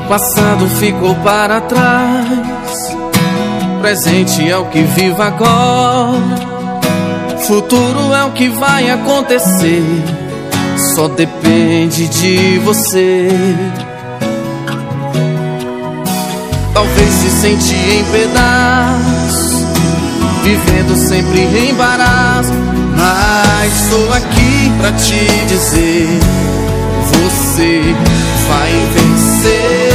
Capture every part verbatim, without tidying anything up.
passado ficou para trás, presente é o que vivo agora, futuro é o que vai acontecer, só depende de você. Talvez se sente em pedaços, vivendo sempre em embaraço, mas estou aqui pra te dizer, você vai vencer.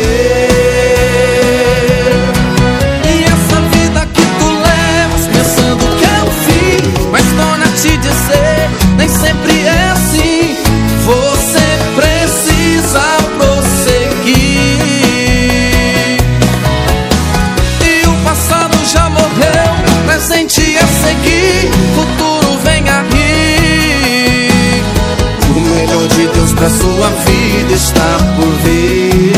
E essa vida que tu levas, pensando que é o fim, mas torna a te dizer, nem sempre é assim. Você precisa prosseguir. E o passado já morreu, presente é seguir, futuro vem aí. O melhor de Deus pra sua vida está por vir.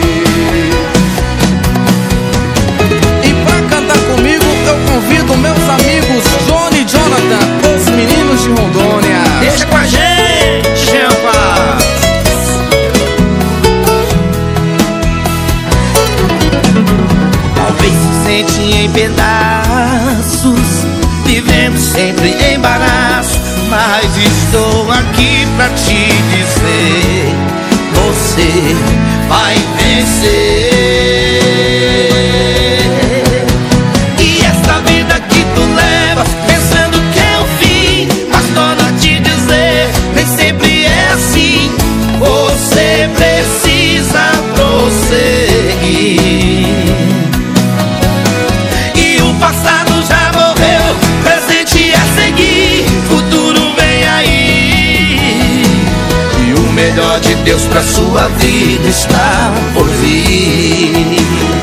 E pra cantar comigo eu convido meus amigos Johnny e Jonathan, os meninos de Rondônia. Deixa com a gente, Gempa! Talvez se sente em pedaços, vivendo sempre em embaraço, mas estou aqui pra te dizer, você vai vencer. E essa vida que tu levas, pensando que é o fim, mas torna a te dizer, nem sempre é assim. Você precisa prosseguir. E o passado já morreu, presente é seguir, futuro vem aí. E o melhor de Deus pra sua vida está por vir.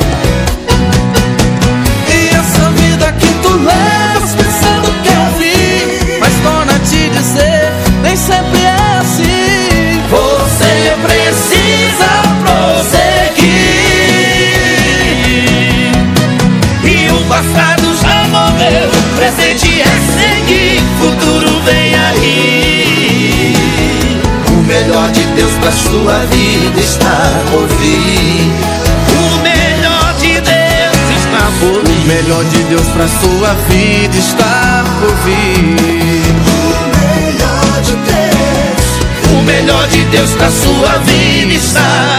E essa vida que tu levas, pensando que é o fim, mas torna a te dizer, nem sempre é assim. Você precisa prosseguir. E o passado já morreu, presente é seguir, futuro vem aí. O melhor de Deus pra sua vida está por vir. O melhor de Deus está por vir. O melhor de Deus pra sua vida está por vir. O melhor de Deus pra sua vida está